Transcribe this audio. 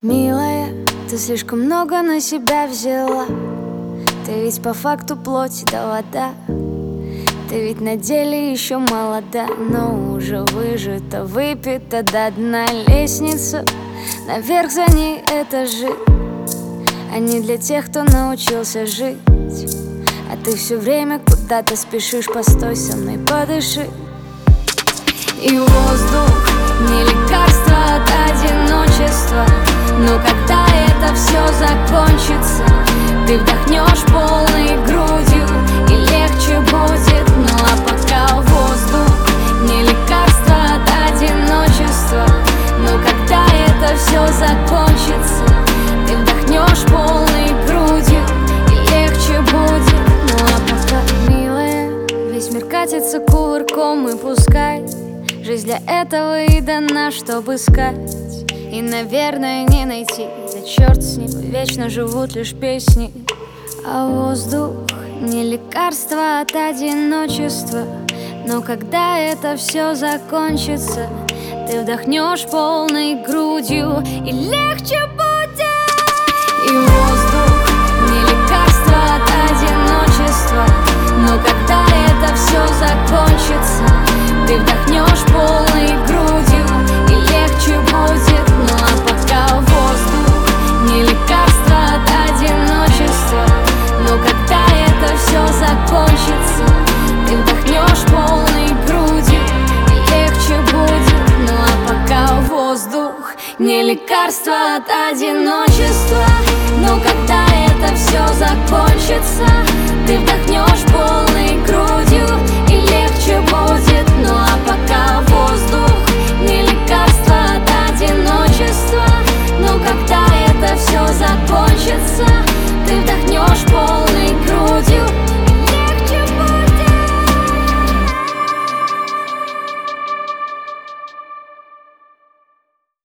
Милая, ты слишком много на себя взяла. Ты ведь по факту плоть да вода. Ты ведь на деле еще молода, но уже выжата, выпита до дна. Лестница наверх, за ней этажи, а не для тех, кто научился жить. А ты все время куда-то спешишь, постой со мной, подыши. И воздух не лекарство от одиночества, но когда это все закончится, ты вдохнешь полной грудью и легче будет. Ну а пока воздух не лекарство от одиночества, но когда это все закончится, ты вдохнешь полной грудью и легче будет. Ну а пока, милая, весь мир катится кувырком, и пускай жизнь для этого и дана, чтобы искать и, наверное, не найти. Да черт с ним, вечно живут лишь песни. А воздух не лекарство от одиночества, но когда это все закончится, ты вдохнешь полной грудью и легче будет. И воздух не лекарство от одиночества, но когда это все закончится, ты вдохнешь полной грудью и легче будет. Ну а пока воздух не лекарство от одиночества, но когда это все закончится, ты вдохнешь полной грудью и легче будет. Ну а пока воздух не лекарство от одиночества, но когда это все закончится, ты вдохнешь полной